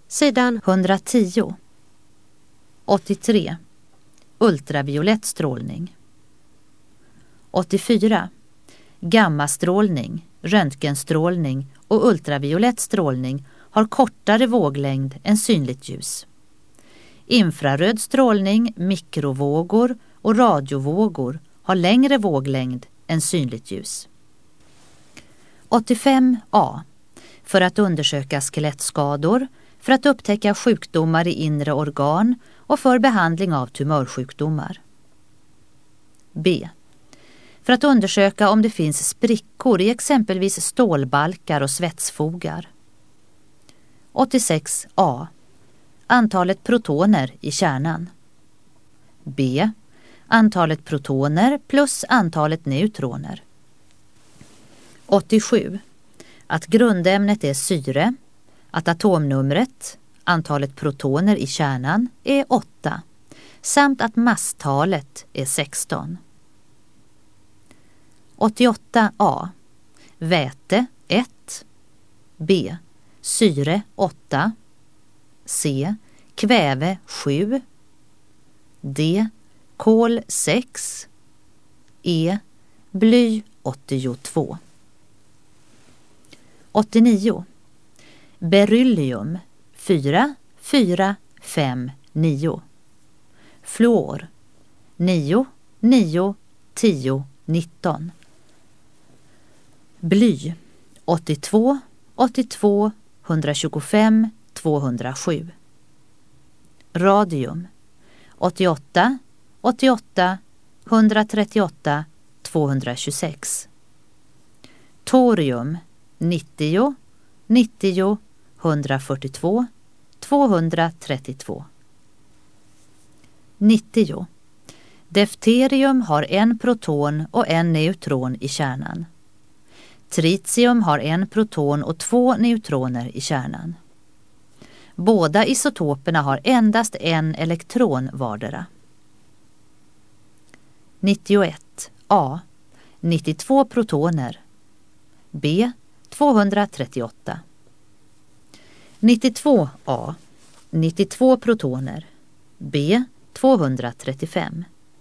Sidan 110. 83. Ultraviolett strålning. 84. Gammastrålning, röntgenstrålning och ultraviolett strålning har kortare våglängd än synligt ljus. Infraröd strålning, mikrovågor och radiovågor har längre våglängd än synligt ljus. 85a. För att undersöka skelettskador, för att upptäcka sjukdomar i inre organ och för behandling av tumörsjukdomar. B. För att undersöka om det finns sprickor i exempelvis stålbalkar och svetsfogar. 86a. Antalet protoner i kärnan. B. Antalet protoner plus antalet neutroner. 87. Att grundämnet är syre, att atomnumret, antalet protoner i kärnan, är 8 samt att masstalet är 16. 88a. Väte 1. B. Syre 8. C. Kväve 7. D. Kol 6. E. Bly 82. 89. Beryllium 4, 4, 5, 9. Fluor 9, 9, 10, 19. Bly 82, 82, 125, 207. Radium 88, 88, 138, 226. Torium 90, 90, 142, 232. 90. Deuterium har en proton och en neutron i kärnan. Tritium har en proton och 2 neutroner i kärnan. Båda isotoperna har endast en elektron vardera. 91. A. 92 protoner. B. 238. 92a. 92 protoner. B. 235.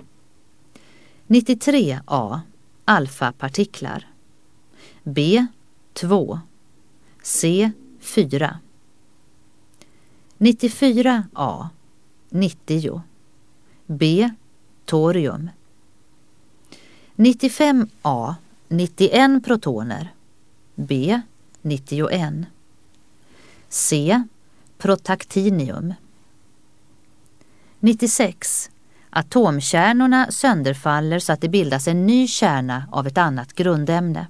93a. Alfapartiklar. B. 2. C. 4. 94a. 90. B. Torium. 95a. 91 protoner. B. 91. C. Protaktinium. 96. Atomkärnorna sönderfaller så att det bildas en ny kärna av ett annat grundämne.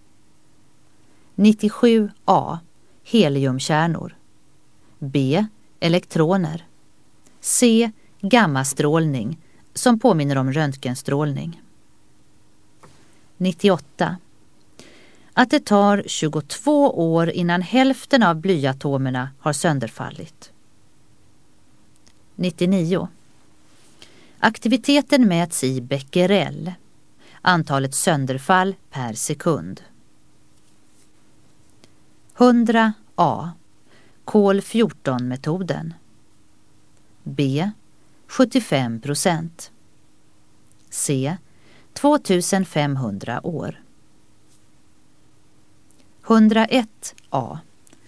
97a. Heliumkärnor. B. Elektroner. C. Gammastrålning som påminner om röntgenstrålning. 98. Att det tar 22 år innan hälften av blyatomerna har sönderfallit. 99. Aktiviteten mäts i becquerel, antalet sönderfall per sekund. 100a. Kol-14-metoden. B. 75%. C. 2500 år. 101a.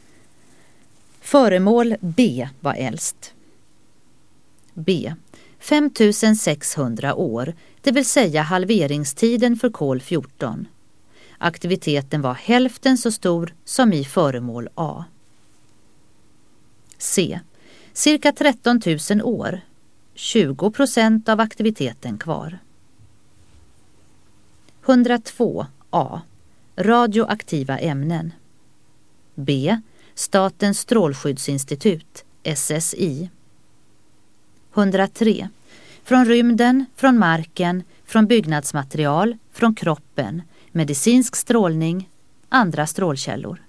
Föremål B var äldst. B. 5600 år, det vill säga halveringstiden för kol-14. Aktiviteten var hälften så stor som i föremål A. C. Cirka 13 000 år, 20% av aktiviteten kvar. 102a. Radioaktiva ämnen. B. Statens strålskyddsinstitut, SSI. 103. Från rymden, från marken, från byggnadsmaterial, från kroppen, medicinsk strålning, andra strålkällor.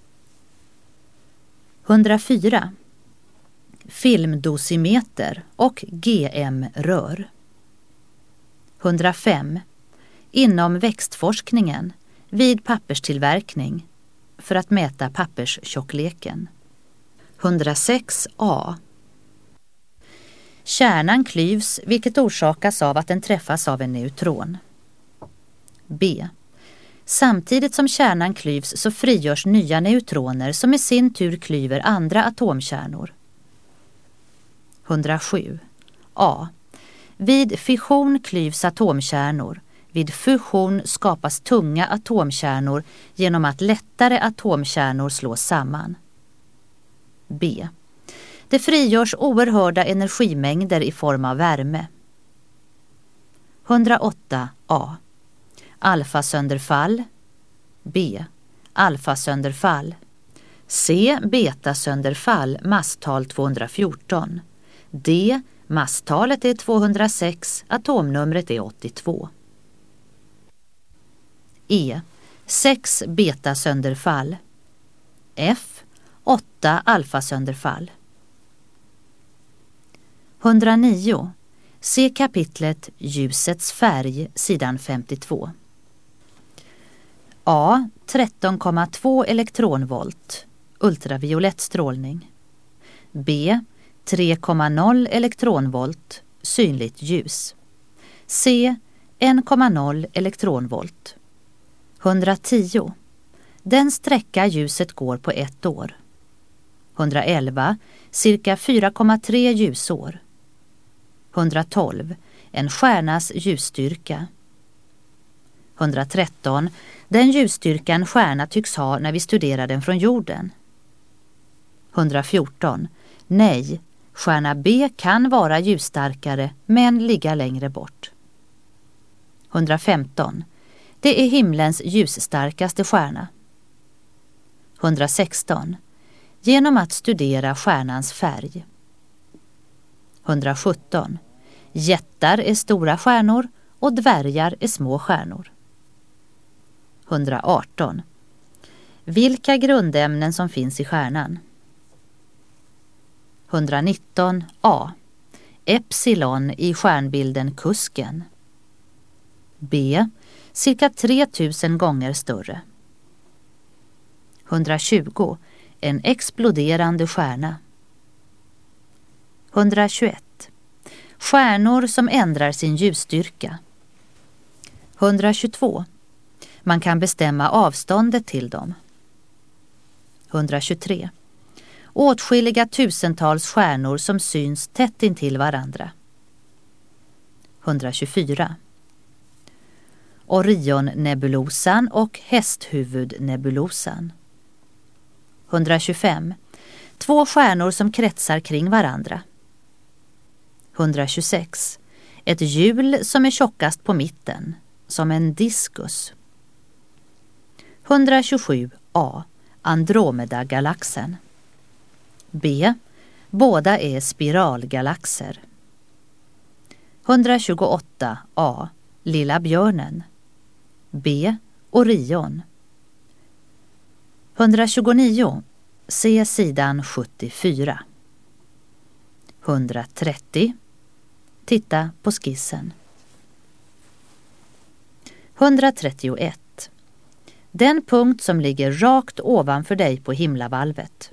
104. Filmdosimeter och GM-rör. 105. Inom växtforskningen, vid papperstillverkning, för att mäta papperstjockleken. 106a. Kärnan klyvs, vilket orsakas av att den träffas av en neutron. B. Samtidigt som kärnan klyvs så frigörs nya neutroner som i sin tur klyver andra atomkärnor. 107. A. Vid fission klyvs atomkärnor. Vid fusion skapas tunga atomkärnor genom att lättare atomkärnor slås samman. B. Det frigörs oerhörda energimängder i form av värme. 108a. Alfasönderfall. B. Alfasönderfall. C. Betasönderfall, masstal 214. D. Masstalet är 206, atomnumret är 82. E. 6 betasönderfall. F. 8 alfasönderfall. 109. Se kapitlet Ljusets färg, sidan 52. A. 13,2 elektronvolt, ultraviolett strålning. B. 3,0 elektronvolt, synligt ljus. C. 1,0 elektronvolt. 110. Den sträcka ljuset går på 1 år. 111. Cirka 4,3 ljusår. 112. En stjärnas ljusstyrka. 113. Den ljusstyrka en stjärna tycks ha när vi studerar den från jorden. 114. Nej, stjärna B kan vara ljusstarkare men ligga längre bort. 115. Det är himlens ljusstarkaste stjärna. 116. Genom att studera stjärnans färg. 117. Jättar är stora stjärnor och dvärgar är små stjärnor. 118. Vilka grundämnen som finns i stjärnan? 119 A. Epsilon i stjärnbilden Kusken. B. Cirka 3000 gånger större. 120. En exploderande stjärna. 121. Stjärnor som ändrar sin ljusstyrka. 122. Man kan bestämma avståndet till dem. 123. Åtskilliga tusentals stjärnor som syns tätt intill varandra. 124. Orionnebulosan och Hästhuvudnebulosan. 125. 2 stjärnor som kretsar kring varandra. 126. Ett hjul som är tjockast på mitten, som en diskus. 127 A. Andromeda-galaxen. B. Båda är spiralgalaxer. 128 A. Lilla björnen. B. Orion. 129. Se sidan 74. 130. Titta på skissen. 131. Den punkt som ligger rakt ovanför dig på himlavalvet.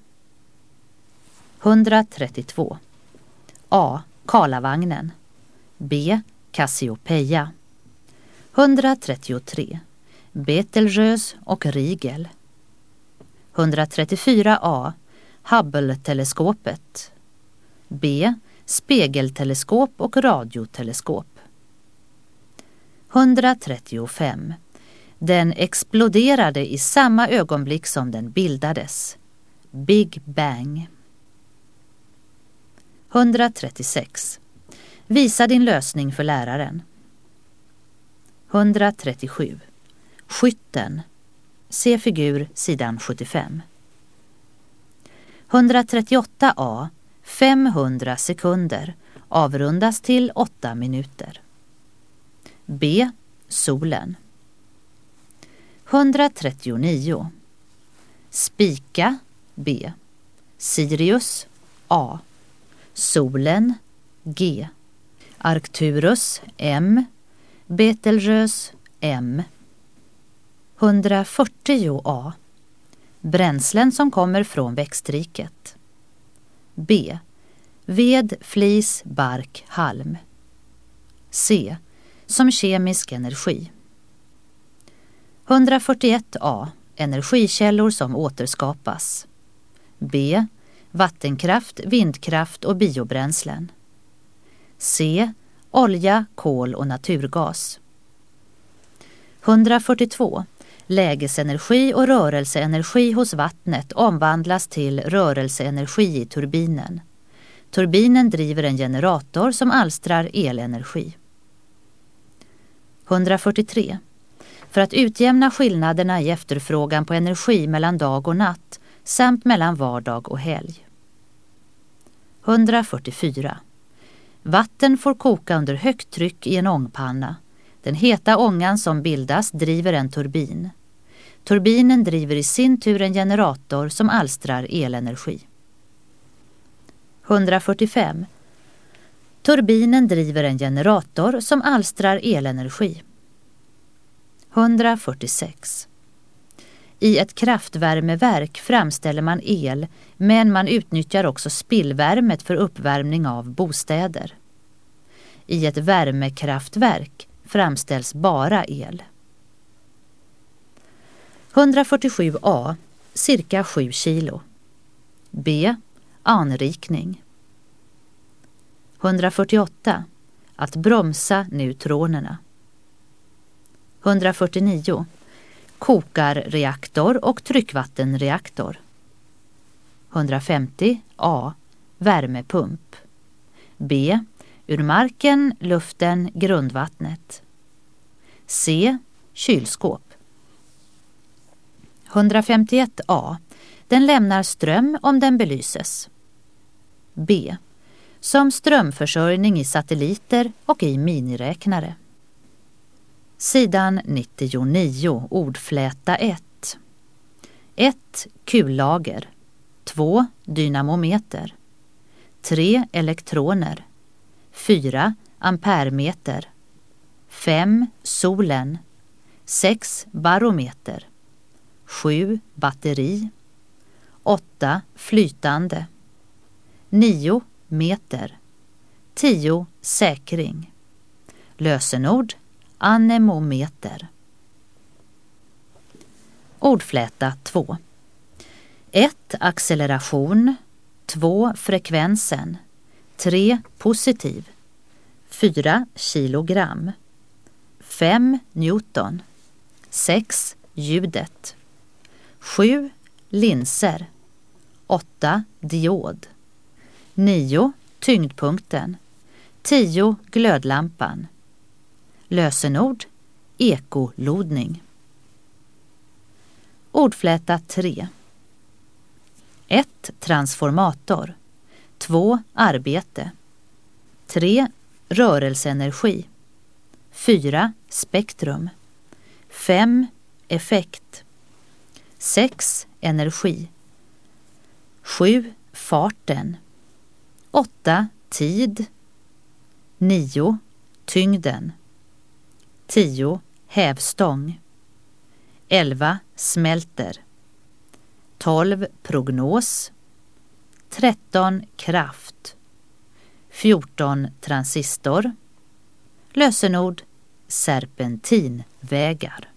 132. A. Karlavagnen. B. Cassiopeia. 133. Betelgeuse och Rigel. 134 A. Hubble-teleskopet. B. Spegelteleskop och radioteleskop. 135. Den exploderade i samma ögonblick som den bildades. Big Bang. 136. Visa din lösning för läraren. 137. Skytten. Se figur sidan 75. 138 A. 500 sekunder. Avrundas till 8 minuter. B. Solen. 139. Spika. B. Sirius. A. Solen. G. Arcturus. M. Betelgeuse. M. 140 A. Bränslen som kommer från växtriket. B. Ved, flis, bark, halm. C. Som kemisk energi. 141a. Energikällor som återskapas. B. Vattenkraft, vindkraft och biobränslen. C. Olja, kol och naturgas. 142. Lägesenergi och rörelseenergi hos vattnet omvandlas till rörelseenergi i turbinen. Turbinen driver en generator som alstrar elenergi. 143. För att utjämna skillnaderna i efterfrågan på energi mellan dag och natt samt mellan vardag och helg. 144. Vatten får koka under högt tryck i en ångpanna. Den heta ångan som bildas driver en turbin. Turbinen driver i sin tur en generator som alstrar elenergi. 145. Turbinen driver en generator som alstrar elenergi. 146. I ett kraftvärmeverk framställer man el, men man utnyttjar också spillvärmet för uppvärmning av bostäder. I ett värmekraftverk framställs bara el. 147a. Cirka 7 kilo. B. Anrikning. 148. Att bromsa neutronerna. 149. Kokarreaktor och tryckvattenreaktor. 150. A. Värmepump. B. Ur marken, luften, grundvattnet. C. Kylskåp. 151a. Den lämnar ström om den belyses. B. Som strömförsörjning i satelliter och i miniräknare. Sidan 99, ordfläta 1. 1. Kullager. 2. Dynamometer. 3. Elektroner. 4. Ampermeter. 5. Solen. 6. Barometer. 7. Batteri. 8. Flytande. 9. Meter. 10. Säkring. Lösenord: anemometer. Ordfläta 2. 1. Acceleration. 2. Frekvensen. 3. Positiv. 4. Kilogram. 5. Newton. 6. Ljudet. 7. Linser. 8. Diod. 9. Tyngdpunkten. 10. Glödlampan. Lösenord: ekolodning. Ordfläta 3. 1. Transformator. 2. Arbete. 3. Rörelseenergi. 4. Spektrum. 5. Effekt. 6. Energi. 7. Farten. 8. Tid. 9. Tyngden. 10. Hävstång. 11. Smälter. 12. Prognos. 13. Kraft. 14. Transistor. Lösenord: serpentinvägar.